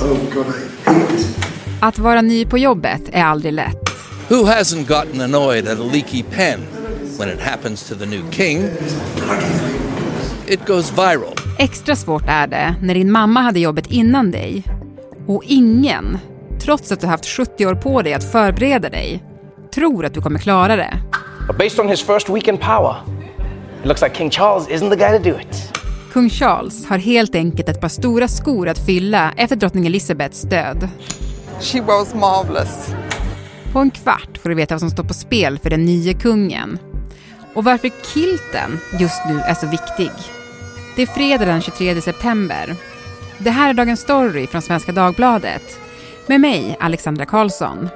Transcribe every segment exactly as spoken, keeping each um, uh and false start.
Att vara ny på jobbet är aldrig lätt. Who hasn't gotten annoyed at a leaky pen when it happens to the new king? It goes viral. Extra svårt är det när din mamma hade jobbet innan dig. Och ingen, trots att du haft sjuttio år på dig att förbereda dig, tror att du kommer klara det. Based on his first week in power, it looks like King Charles isn't the guy to do it. Kung Charles har helt enkelt ett par stora skor att fylla efter drottning Elizabeths död. She was marvelous. På en kvart får du veta vad som står på spel för den nya kungen. Och varför kilten just nu är så viktig. Det är fredag den tjugotredje september. Det här är dagens story från Svenska Dagbladet. Med mig, Alexandra Karlsson.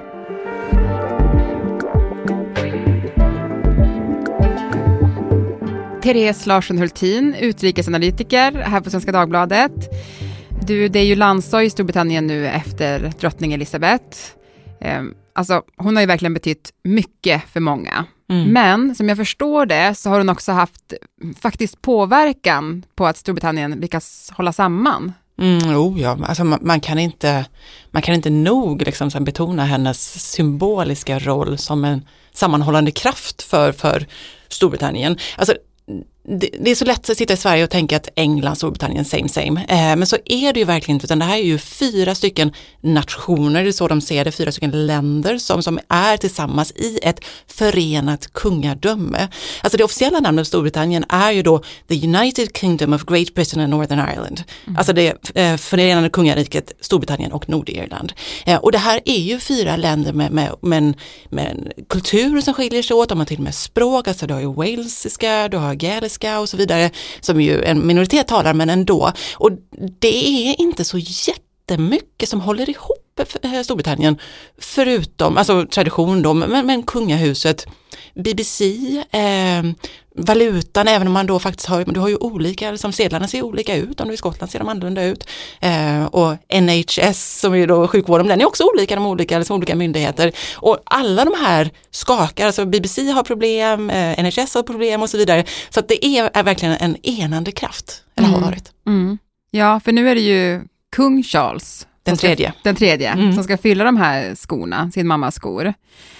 Therese Larsson Hultin, utrikesanalytiker här på Svenska Dagbladet. Du, det är ju landsdag i Storbritannien nu efter drottning Elizabeth. Eh, alltså, hon har ju verkligen betytt mycket för många. Mm. Men som jag förstår det så har hon också haft faktiskt påverkan på att Storbritannien lyckas hålla samman. Mm, oh ja, alltså man, man kan inte man kan inte nog liksom så betona hennes symboliska roll som en sammanhållande kraft för, för Storbritannien. Alltså det, det är så lätt att sitta i Sverige och tänka att England, Storbritannien, same same. Eh, men så är det ju verkligen inte, utan det här är ju fyra stycken nationer, det är så de ser det, fyra stycken länder som, som är tillsammans i ett förenat kungadöme. Alltså det officiella namnet Storbritannien är ju då The United Kingdom of Great Britain and Northern Ireland. Mm. Alltså det eh, förenade kungariket Storbritannien och Nordirland. Eh, och det här är ju fyra länder med, med, med, en, med en kultur som skiljer sig åt, om man till och med språk, alltså du har ju walesiska, du har gaeliska och så vidare, som ju en minoritet talar, men ändå. Och det är inte så jättemycket som håller ihop Storbritannien, förutom, alltså tradition då, men, men kungahuset, B B C, eh, valutan, även om man då faktiskt har, du har ju olika, liksom sedlarna ser olika ut, om du är i Skottland ser de annorlunda ut, eh, och N H S som är då sjukvården, den är också olika, de olika, liksom olika myndigheter, och alla de här skakar, alltså B B C har problem, eh, N H S har problem och så vidare, så att det är, är verkligen en enande kraft, eller har varit. Mm. Mm. Ja, för nu är det ju kung Charles, den tredje, ska, den tredje mm. som ska fylla de här skorna, sin mammas skor.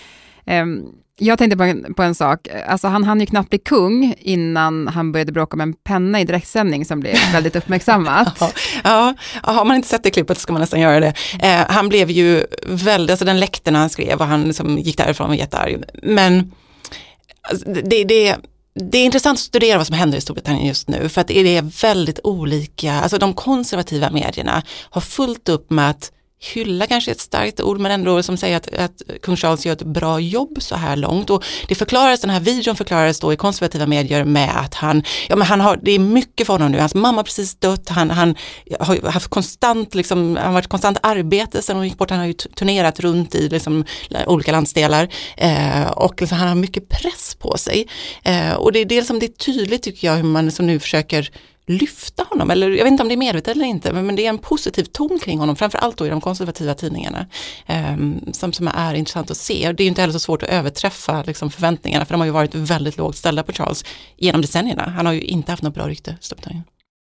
Um, Jag tänkte på en, på en sak. Alltså han hann ju knappt bli kung innan han började bråka med en penna i direktsändning som blev väldigt uppmärksammat. ja, ja, har man inte sett det klippet så ska man nästan göra det. Eh, han blev ju väldigt, alltså den läckten han skrev och han liksom gick därifrån och var jättearg. Men alltså, det, det, det är intressant att studera vad som händer i Storbritannien just nu, för att det är väldigt olika, alltså de konservativa medierna har fullt upp med att hylla kanske ett starkt ord, men ändå som säger att, att kung Charles gör ett bra jobb så här långt, och det förklaras, den här videon förklaras då i konservativa medier med att han, ja men han har, det är mycket för honom nu, hans mamma har precis dött, han, han har haft konstant liksom, han har varit konstant arbete sedan hon gick bort, han har ju turnerat runt i liksom olika landsdelar, eh, och liksom, han har mycket press på sig, eh, och det är det som det är tydligt tycker jag hur man som nu försöker lyfta honom, eller jag vet inte om det är medvetet eller inte, men, men det är en positiv ton kring honom, framförallt då i de konservativa tidningarna, um, som, som är intressant att se. Det är ju inte heller så svårt att överträffa liksom, förväntningarna, för de har ju varit väldigt lågt ställda på Charles genom decennierna. Han har ju inte haft något bra rykte i Storbritannien.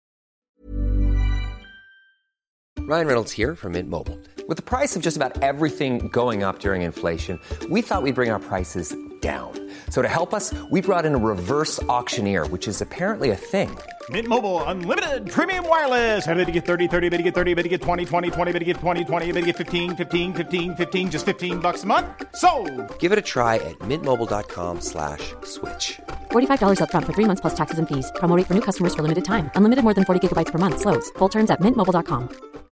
Ryan Reynolds here from Mint Mobile. With the price of just about everything going up during inflation, we thought we'd bring our prices down. So to help us, we brought in a reverse auctioneer, which is apparently a thing. Mint Mobile Unlimited Premium Wireless. How to get thirty, thirty, how to get thirty, how to get twenty, twenty, twenty, how to get twenty, twenty, how to get fifteen, fifteen, fifteen, fifteen, just fifteen bucks a month? Sold! Give it a try at mintmobile.com slash switch. forty-five dollars up front for three months plus taxes and fees. Promo rate for new customers for limited time. Unlimited more than forty gigabytes per month. Slows full terms at mint mobile dot com.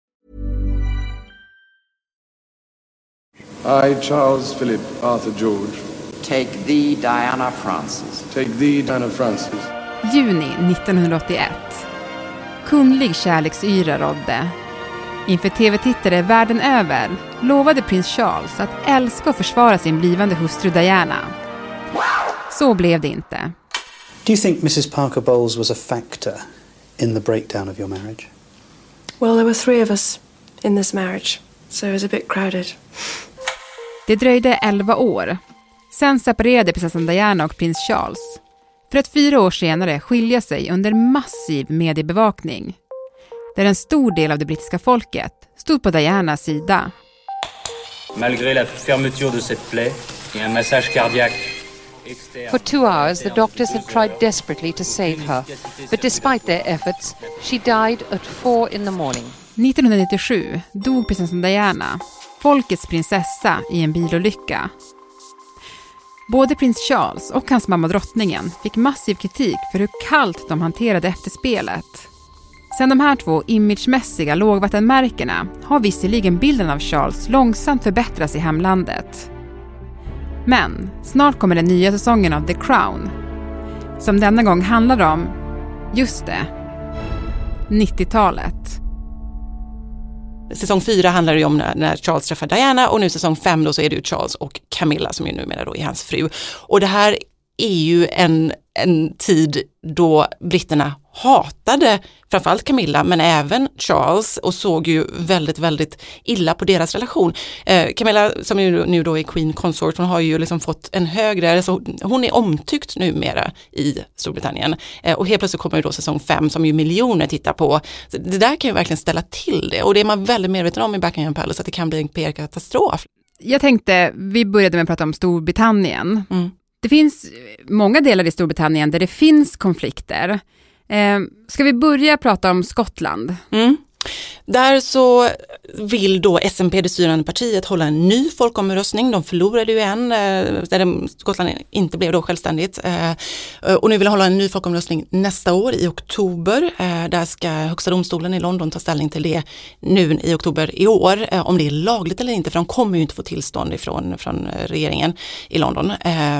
I, Charles Philip Arthur George. Take thee, Diana Frances. Take thee, Diana Frances. Juni nittonhundraåttioett. Kunglig kärleksyra rådde. Inför tv-tittare världen över lovade prins Charles att älska och försvara sin blivande hustru Diana. Så blev det inte. Do you think missus Parker Bowles was a factor in the breakdown of your marriage? Well, there were three of us in this marriage, so it was a bit crowded. Det dröjde elva år. Sen separerade prinsessan Diana och prins Charles. För att fyra år senare skilja sig under massiv mediebevakning. där en stor del av det brittiska folket stod på Dianas sida. Malgré la fermeture de cette plaie et un massage cardiaque. For two hours, the doctors had tried desperately to save her, but despite their efforts, she died at four in the morning. nittonhundranittiosju dog prinsessan Diana, folkets prinsessa, i en bilolycka. Både prins Charles och hans mamma drottningen fick massiv kritik för hur kallt de hanterade efterspelet. Sen de här två imagemässiga lågvattenmärkena har visserligen bilden av Charles långsamt förbättras i hemlandet. Men snart kommer den nya säsongen av The Crown, som denna gång handlar om, just det, nittiotalet. Säsong fyra handlar ju om när, när Charles träffar Diana, och nu säsong fem då så är det ju Charles och Camilla som ju numera då är hans fru. Och det här är ju en, en tid då britterna hatade framförallt Camilla men även Charles och såg ju väldigt, väldigt illa på deras relation. Eh, Camilla som ju nu då är Queen Consort, hon har ju liksom fått en högre, så hon är omtyckt numera i Storbritannien. Eh, och helt plötsligt kommer ju då säsong fem som ju miljoner tittar på. Så det där kan ju verkligen ställa till det, och det är man väldigt medveten om i Buckingham Palace, att det kan bli en P R-katastrof. Jag tänkte, vi började med att prata om Storbritannien. Mm. Det finns många delar i Storbritannien där det finns konflikter. Eh, ska vi börja prata om Skottland? Mm. Där så vill då S N P, det styrande partiet, hålla en ny folkomröstning. De förlorade ju en, där Skottland inte blev då självständigt. Och nu vill de hålla en ny folkomröstning nästa år i oktober. Där ska högsta domstolen i London ta ställning till det nu i oktober i år. Om det är lagligt eller inte, för de kommer ju inte få tillstånd ifrån, från regeringen i London.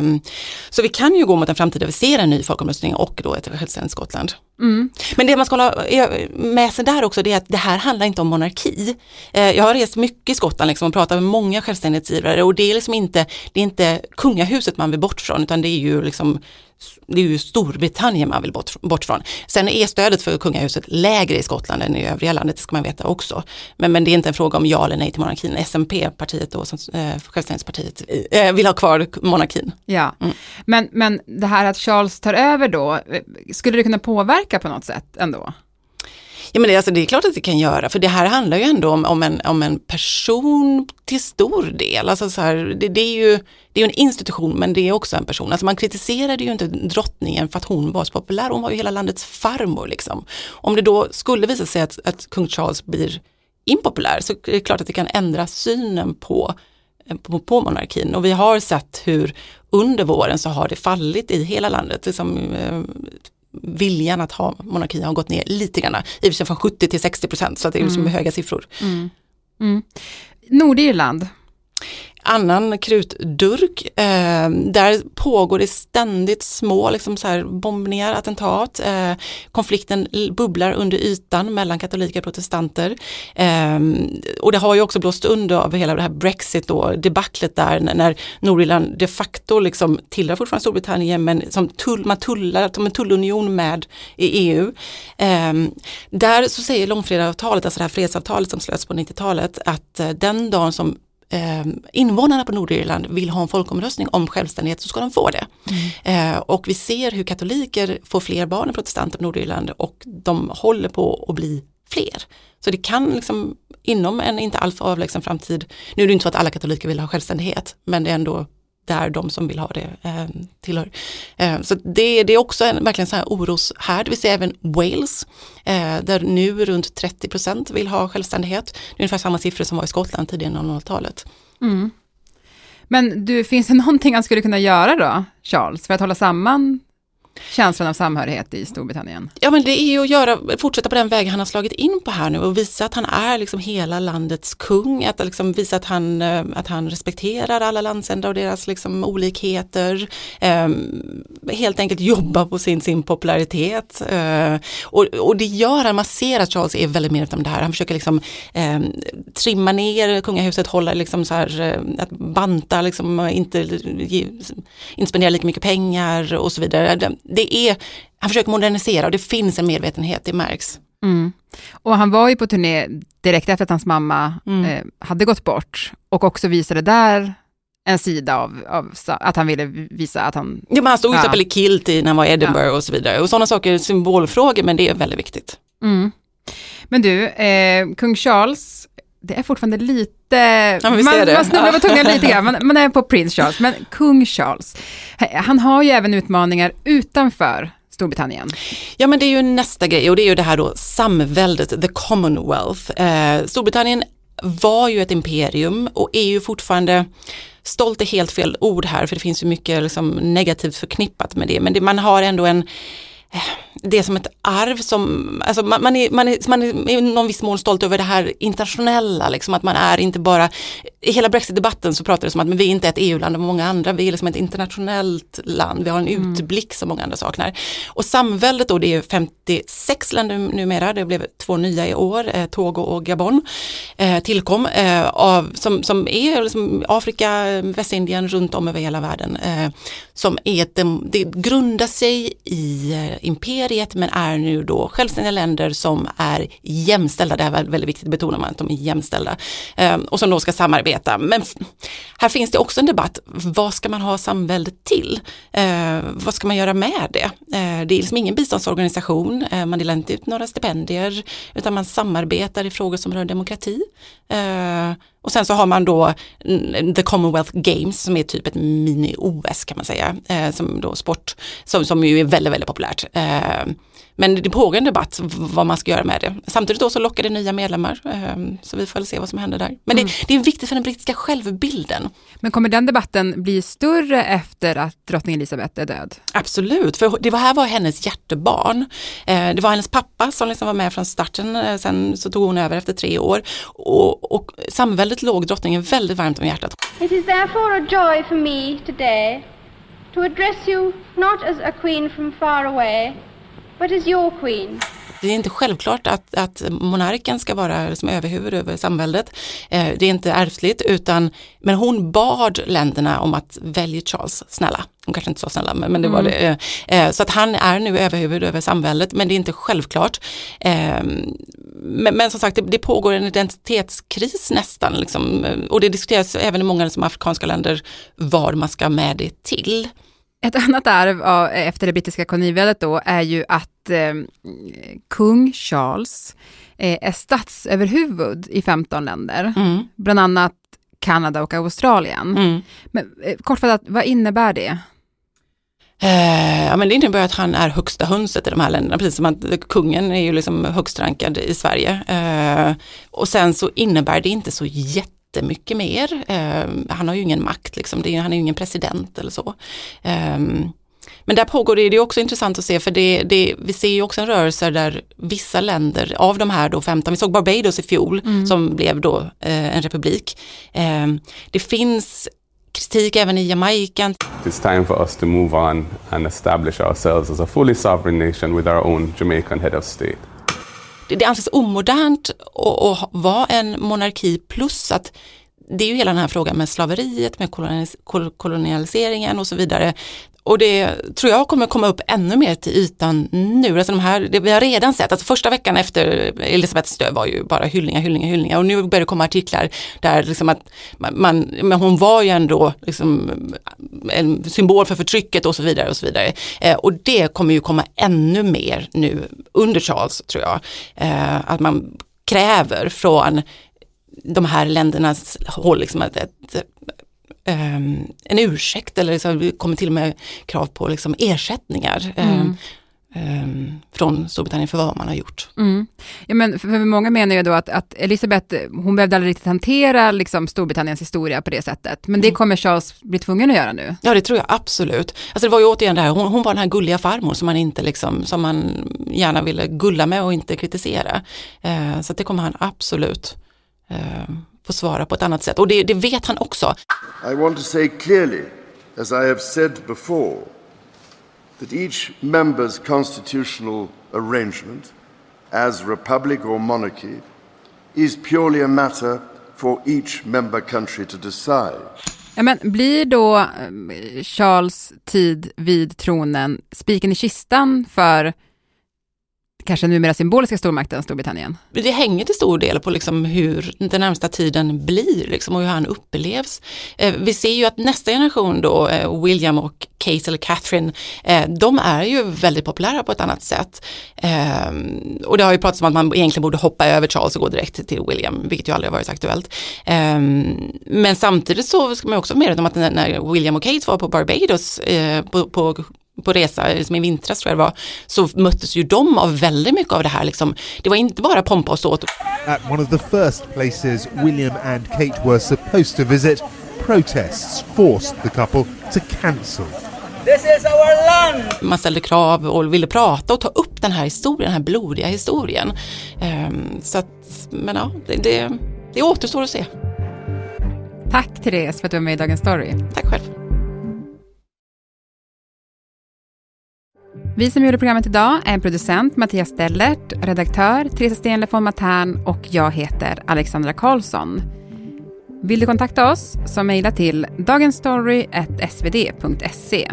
Så vi kan ju gå mot en framtid där vi ser en ny folkomröstning och då ett självständigt Skottland. Mm. Men det man ska hålla med sig där också, det är att det här handlar inte om monarki. Jag har rest mycket i Skottland liksom och pratat med många självständighetsgivare, och det är liksom inte, det är inte kungahuset man vill bort från, utan det är ju liksom, det är ju Storbritannien man vill bort, bort från. Sen är stödet för kungahuset lägre i Skottland än i övriga landet, det ska man veta också. Men, men det är inte en fråga om ja eller nej till monarkin. S N P-partiet då, som, eh, självständighetspartiet, eh, vill ha kvar monarkin. Ja, mm. men, men det här att Charles tar över då, skulle det kunna påverka på något sätt ändå? Ja, men det, alltså, det är klart att det kan göra, för det här handlar ju ändå om, om, en, om en person till stor del. Alltså, så här, det, det är ju det är en institution, men det är också en person. Alltså, man kritiserade ju inte drottningen för att hon var så populär, hon var ju hela landets farmor. Liksom. Om det då skulle visa sig att, att kung Charles blir impopulär, så är det klart att det kan ändra synen på, på, på monarkin. Och vi har sett hur under våren så har det fallit i hela landet. Liksom, eh, viljan att ha monarki har gått ner lite grann, i och för sig från sjuttio till sextio procent, så att det är liksom mm. höga siffror. Mm. Mm. Nordirland. Annan krutdurk, eh, där pågår det ständigt små liksom så här, bombningar, attentat. Eh, konflikten bubblar under ytan mellan katoliker och protestanter. Eh, och det har ju också blåst under av hela det här Brexit och debaclet där, när, när Nordirland de facto liksom tillhör fortfarande Storbritannien, men som tull, man tullar som en tullunion med i E U. Eh, där så säger långfredagsavtalet, alltså det här fredsavtalet som slöts på nittiotalet, att eh, den dagen som Eh, invånarna på Nordirland vill ha en folkomröstning om självständighet, så ska de få det. Mm. Eh, och vi ser hur katoliker får fler barn än protestanter på Nordirland, och de håller på att bli fler. Så det kan liksom inom en inte alltför avlägsen framtid, nu är det inte så att alla katoliker vill ha självständighet, men det är ändå där de som vill ha det eh, tillhör. Eh, så det, det är också en verkligen så här oroshärd. Vi ser även Wales, eh, där nu runt trettio procent vill ha självständighet. Det är ungefär samma siffror som var i Skottland tidigare på nolltalet. Mm. Men du, finns det någonting han skulle kunna göra då, Charles, för att hålla samman känslan av samhörighet i Storbritannien? Ja, men det är ju att göra, fortsätta på den vägen han har slagit in på här nu, och visa att han är liksom hela landets kung, att liksom visa att han, att han respekterar alla landsändar och deras liksom olikheter, um, helt enkelt jobba på sin, sin popularitet, uh, och, och det gör han, man ser att Charles är väldigt medveten om det här, han försöker liksom um, trimma ner kungahuset, hålla liksom så här, uh, att banta liksom, inte, inte spendera lika mycket pengar och så vidare. Det är, han försöker modernisera, och det finns en medvetenhet, det märks. Mm. Och han var ju på turné direkt efter att hans mamma mm. eh, hade gått bort, och också visade där en sida av, av att han ville visa att han... Ja, men han stod ju ja. i kilt i när han var i Edinburgh ja. och så vidare. Och sådana saker är symbolfrågor, men det är väldigt viktigt. Mm. Men du, eh, kung Charles, det är fortfarande lite, ja, man, man snubblar på tungan lite grann, man, man är på prins Charles, men kung Charles, han har ju även utmaningar utanför Storbritannien. Ja, men det är ju nästa grej och det är ju det här då samväldet, the Commonwealth. Eh, Storbritannien var ju ett imperium och är ju fortfarande, stolt är helt fel ord här för det finns ju mycket liksom negativt förknippat med det, men det, man har ändå en det är som ett arv som, alltså man, man, är, man, är, man är i någon viss mån stolt över det här internationella, liksom att man är inte bara, i hela Brexit-debatten så pratar det som att men vi är inte ett E U-land och många andra, vi är liksom ett internationellt land, vi har en mm. utblick som många andra saknar. Och samväldet då, det är femtiosex länder numera, det blev två nya i år, eh, Togo och Gabon eh, tillkom, eh, av, som, som är liksom Afrika, Västindien, runt om över hela världen, eh, som är ett, det grundar sig i eh, imperiet men är nu då självständiga länder som är jämställda. Det är väldigt viktigt att betona man att de är jämställda eh, och som då ska samarbeta. Men f- här finns det också en debatt. Vad ska man ha samväldet till? Eh, vad ska man göra med det? Eh, det är liksom ingen biståndsorganisation. Eh, man delar inte ut några stipendier utan man samarbetar i frågor som rör demokrati. Eh, och sen så har man då The Commonwealth Games som är typ ett mini-O S kan man säga. Eh, som då sport som, som ju är väldigt, väldigt populärt. Eh, men det pågår en debatt vad man ska göra med det. Samtidigt då så lockar det nya medlemmar. Eh, så vi får väl se vad som händer där. Men mm. det, det är viktigt för den brittiska självbilden. Men kommer den debatten bli större efter att drottning Elizabeth är död? Absolut, för det var här var hennes hjärtebarn. Eh, det var hennes pappa som liksom var med från starten. Eh, sen så tog hon över efter tre år. Och, och samväldet låg drottningen väldigt varmt om hjärtat. It is therefore a joy for me today to address you not as a queen from far away, but as your queen. Det är inte självklart att, att monarken ska vara som överhuvud över samväldet. Eh, det är inte ärftligt utan, men hon bad länderna om att välja Charles, snälla. Hon kanske inte så snälla, men, men det var Mm. det. Eh, så att han är nu överhuvud över samväldet, men det är inte självklart. Eh, men, men som sagt, det, det pågår en identitetskris nästan. Liksom, och det diskuteras även i många som afrikanska länder vad man ska med det till. Ett annat arv av, efter det brittiska koloniväldet då är ju att eh, kung Charles eh, är statsöverhuvud i femton länder. Mm. Bland annat Kanada och Australien. Mm. Men eh, kortfattat, vad innebär det? Eh, ja, men det innebär att han är högsta hönset i de här länderna, precis som att kungen är ju liksom högst rankad i Sverige. Eh, och sen så innebär det inte så jätte mycket mer. Eh, han har ju ingen makt, liksom. det är, han är ju ingen president eller så. Eh, men där pågår det, det är också intressant att se, för det, det, vi ser ju också en rörelse där vissa länder, av de här då femton, vi såg Barbados i fjol mm. som blev då eh, en republik. Eh, det finns kritik även i Jamaica. It's time for us to move on and establish ourselves as a fully sovereign nation with our own Jamaican head of state. Det anses omodernt att vara en monarki, plus att det är ju hela den här frågan med slaveriet, med kolonis- kolonialiseringen och så vidare. Och det tror jag kommer komma upp ännu mer till ytan nu. Alltså de här, det vi har redan sett, alltså första veckan efter Elisabeths död var ju bara hyllningar, hyllningar, hyllningar. Och nu börjar det komma artiklar där liksom att man, men hon var ju ändå liksom en symbol för förtrycket och så vidare och så vidare. Eh, och det kommer ju komma ännu mer nu under Charles, tror jag. Eh, att man kräver från de här ländernas håll liksom att ett Um, en ursäkt, eller liksom, det kommer till och med krav på liksom, ersättningar mm. um, um, från Storbritannien för vad man har gjort. Mm. Ja, men för, för många menar ju då att, att Elizabeth, hon behövde aldrig riktigt hantera liksom, Storbritanniens historia på det sättet, men det mm. kommer Charles bli tvungen att göra nu. Ja, det tror jag absolut. Alltså det var ju återigen det här, hon, hon var den här gulliga farmor som man inte liksom, som man gärna ville gulla med och inte kritisera. Uh, så att det kommer han absolut uh, få svara på ett annat sätt. Och det, det vet han också. I want to say clearly, as I have said before, that each member's constitutional arrangement, as republic or monarchy, is purely a matter for each member country to decide. Ja, men blir då Charles tid vid tronen spiken i kistan för kanske numera symboliska stormakten Storbritannien? Det hänger till stor del på liksom hur den närmsta tiden blir liksom, och hur han upplevs. Eh, vi ser ju att nästa generation då, eh, William och Kate eller Catherine, eh, de är ju väldigt populära på ett annat sätt. Eh, och det har ju pratats om att man egentligen borde hoppa över Charles och gå direkt till William, vilket ju aldrig har varit aktuellt. Eh, men samtidigt så ska man också vara medveten om att när, när William och Kate var på Barbados eh, på, på på resa som i vintras tror jag det var, så möttes ju de av väldigt mycket av det här liksom. Det var inte bara pompa och ståt. At one of the first places William and Kate were supposed to visit, protests forced the couple to cancel. This is our land! Man ställde krav och ville prata och ta upp den här historien, den här blodiga historien. Um, så att, men ja, det, det, det återstår att se. Tack Therese för att du var med i Dagens Story. Tack själv. Vi som gjorde programmet idag är producent Mattias Stellert, redaktör Therese Stenle von Matern och jag heter Alexandra Karlsson. Vill du kontakta oss så mejla till dagensstory at s v d punkt se.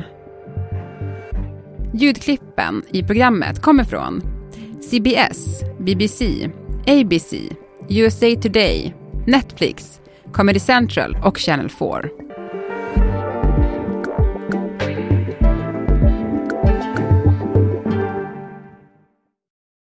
Ljudklippen i programmet kommer från C B S, B B C, A B C, U S A Today, Netflix, Comedy Central och Channel four.